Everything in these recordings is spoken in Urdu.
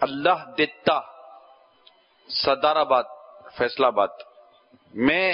اللہ دتا صدر آباد فیصلہ آباد میں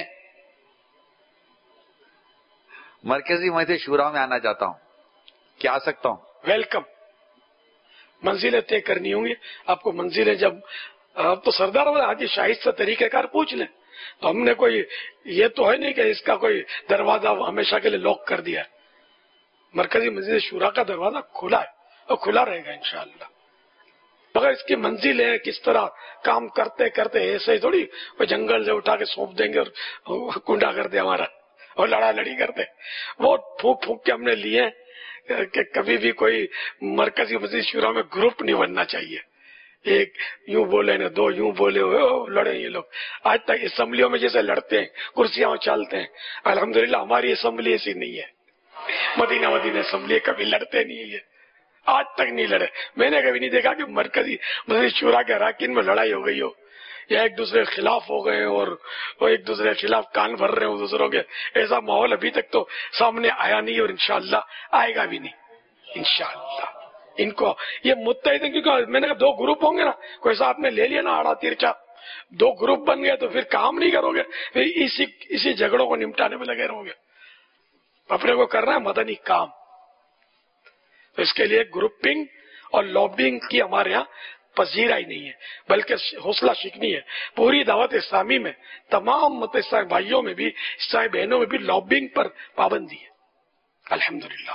مرکزی مجلس شورا میں آنا چاہتا ہوں، کیا آ سکتا ہوں؟ ویلکم. منزلیں طے کرنی ہوں گی آپ کو. منزلیں جب آپ تو سردار حاجی شاہد سے طریقہ کار پوچھ لیں. تو ہم نے کوئی یہ تو ہے نہیں کہ اس کا کوئی دروازہ ہمیشہ کے لیے لاک کر دیا ہے. مرکزی مجلس شورا کا دروازہ کھلا ہے اور کھلا رہے گا انشاءاللہ. مگر اس کی منزل ہے کس طرح کام کرتے کرتے ایسے ہی تھوڑی وہ جنگل سے اٹھا کے سونپ دیں گے اور کنڈا کر دے ہمارا اور لڑا لڑی کرتے. بہت پھونک پھونک کے ہم نے لیے کہ کبھی بھی کوئی مرکزی مجلس شورا میں گروپ نہیں بننا چاہیے. ایک یوں بولے نہ دو یوں بولے ہوئے لڑے یہ لوگ. آج تک اسمبلیوں میں جیسے لڑتے ہیں کرسیاں اچھالتے ہیں، الحمدللہ ہماری اسمبلی ایسی نہیں ہے. مدینہ اسمبلی کبھی لڑتے نہیں ہے، آج تک نہیں لڑے. میں نے کبھی نہیں دیکھا کہ مرکزی مجلس شورا کے اراکین میں لڑائی ہو گئی ہو یا ایک دوسرے کے خلاف ہو گئے اور وہ ایک دوسرے کے خلاف کان بھر رہے ہوں دوسروں کے. ایسا ماحول ابھی تک تو سامنے آیا نہیں اور انشاءاللہ آئے گا بھی نہیں انشاءاللہ. ان کو یہ متحد ہیں کیونکہ میں نے کہا دو گروپ ہوں گے نا، کوئی ساتھ میں لے لیا نا آڑا تیرچا، دو گروپ بن گئے تو پھر کام نہیں کرو گے، پھر اسی جھگڑوں کو نمٹانے میں لگے رہو گے. اپنے کو کرنا ہے مدنی کام. تو اس کے لیے گروپنگ اور لابنگ کی ہمارے ہاں پذیرا ہی نہیں ہے، بلکہ حوصلہ شکنی ہے. پوری دعوت اسلامی میں تمام اسلامی بھائیوں میں بھی اسلامی بہنوں میں بھی لابنگ پر پابندی ہے الحمدللہ.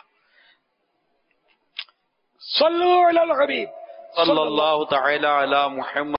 صلو علی الحبیب صلی اللہ تعالی علی محمد.